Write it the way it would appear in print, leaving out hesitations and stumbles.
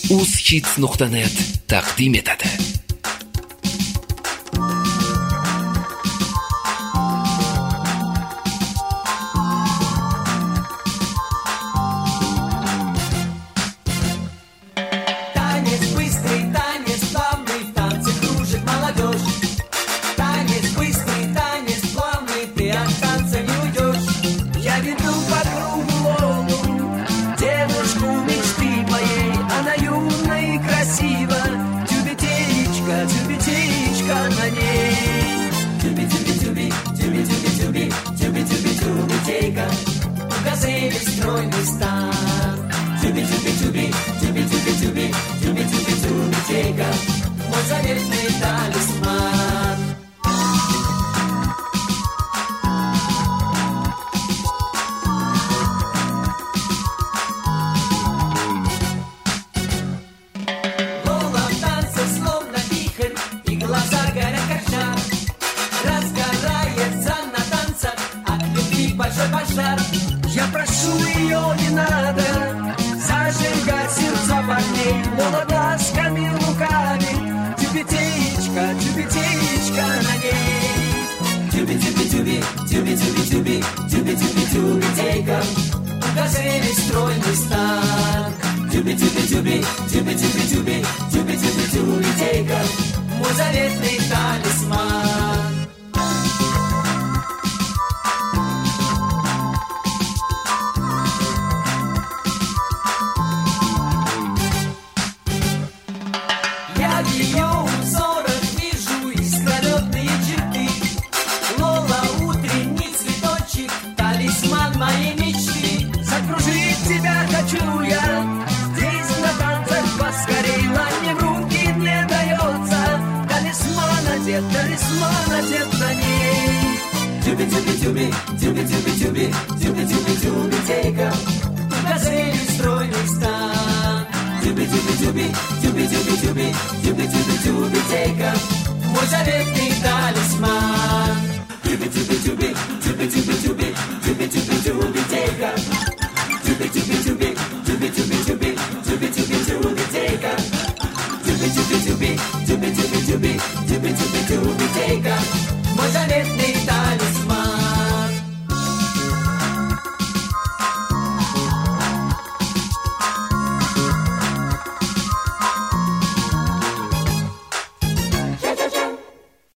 uzhits.net taqdim etadi. Мой заветный талисман. Лола в танце словно вихрь, и глаза горят как жар. Разгорается на танцах от любви большой пожар. Я прошу ее, не надо зажигать сердца парней. Лола глазками лукавит, тюбетеечка, тюбетеечка на ней. Тюби-тюби-тюби, тюби-тюби-тюби, тюби-тюби-тюбетейка, у газели стройный стан. Тюби-тюби-тюби, тюби-тюби-тюби, тюби-тюби-тюбетейка, мой заветный талисман. Я в ее узорах вижу искрометные черты. Лола, утренний цветочек, талисман моей мечты. Закружить тебя хочу я здесь на танцах поскорей. Лань в руки не дается, талисман одет на ней. Тюби-тюби-тюби, тюби-тюби-тюби, тюби-тюби-тюбетейка, у газели стройный стан. Тюби-тюби-тюби, тюби-тюби-тюби, тюби-тюби-тюбетейка, мой заветный